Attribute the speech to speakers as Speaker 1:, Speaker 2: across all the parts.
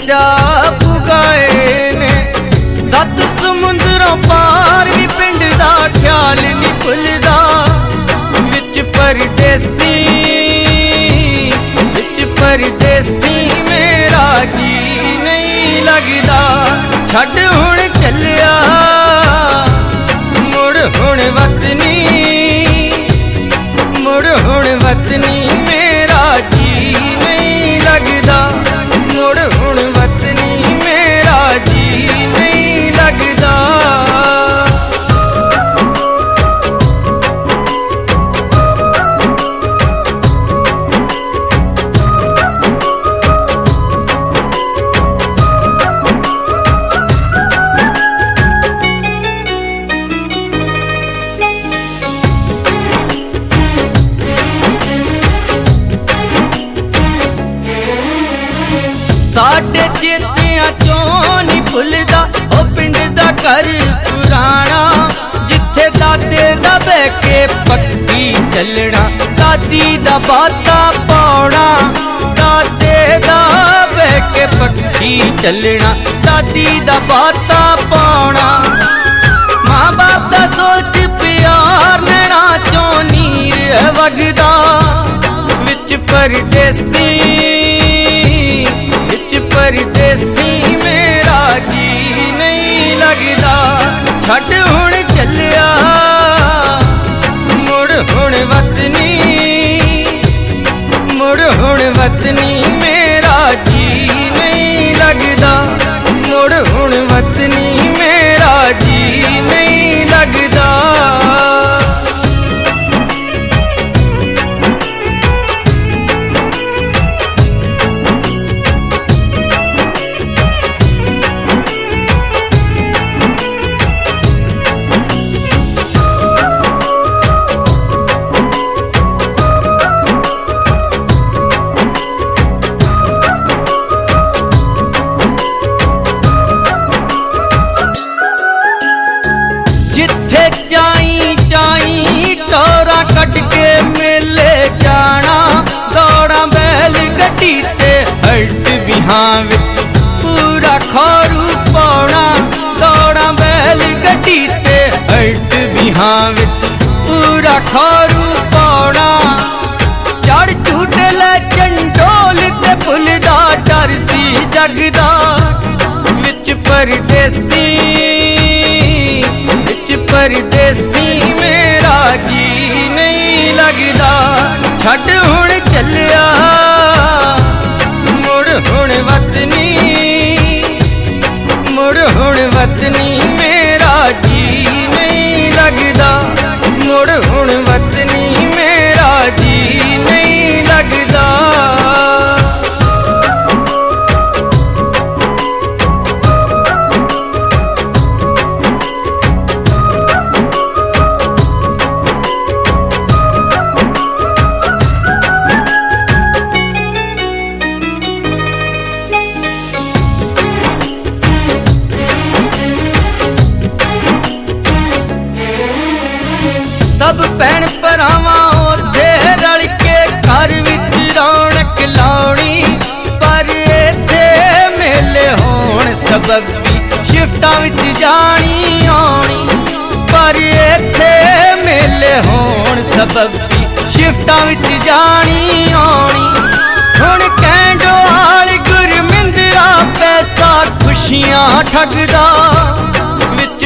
Speaker 1: चा पुगाए ने। 7 समुंदरों पार भी पिंड दा ख्याल नहीं भुलदा। विच परदेसी मेरा जी नहीं लगदा। छड्ड हुण चलिया मुड़ हुण वतनी, मुड़ हुण वतनी मेरा जी नहीं लगदा। मुड़ हुण वतनी मेरा जी नहीं लगदा। साडे चेतियां चों नहीं भुलदा ओ पिंड दा घर पुराना। जिथे दादे दा बह के पक्की चलना, दादी दा बाता पाउना। दादे दा बह के पक्की चलना, दादी दा बाता पाउना। मां बाप दा सोच प्यार नैना चों नीर वगदा। विच परदेसी मेरा जी नहीं लगदा। छड्ड हुण चलिया मुड़ हुण वतनी, मुड़ हुण वतनी मेरा जी नहीं लगदा। मुड़ हुण वतनी मेरा जी नहीं लगदा। जिथे चाई टोरा कट के मेले जाना। दौड़ा बैल गड्डी ते हल्ट बिहां विच पूरा खोरू पाउना। दौड़ा बैल गड्डी ते हल्ट बिहां विच पूरा खोरू पाउना। चढ़ झूट ले चंडोल ते भुलदा डर सी जगदा। विच परदेसी मेरा जी नहीं लगदा। छड्ड हुण चलिया मुड़ हुण वतनी, मुड़ हुण वतनी मेरा जी नहीं लगदा। मुड़ हुण वतनी मेरा जी नहीं लगदा। सब भैन भरावां उत्थे रल के घर विच रौनक लाउणी। पर इत्थे मेले होण सबबी शिफ्टां विच जानी आउणी। पर इत्थे मेले होण सबबी शिफ्टां विच जानी आउणी। हुण कैंडोआल गुरमिंदरा पैसा खुशियां ठगदा। विच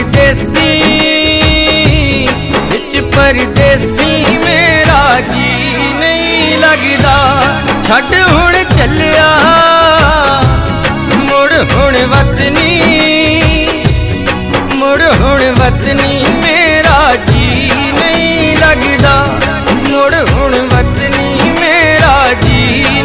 Speaker 1: परदेसी मेरा जी नहीं लगदा। छड्ड हुण चलिया मुड़ हुण वतनी, मुड़ हुण वतनी मेरा जी नहीं लगदा। मुड़ हुण वतनी मेरा जी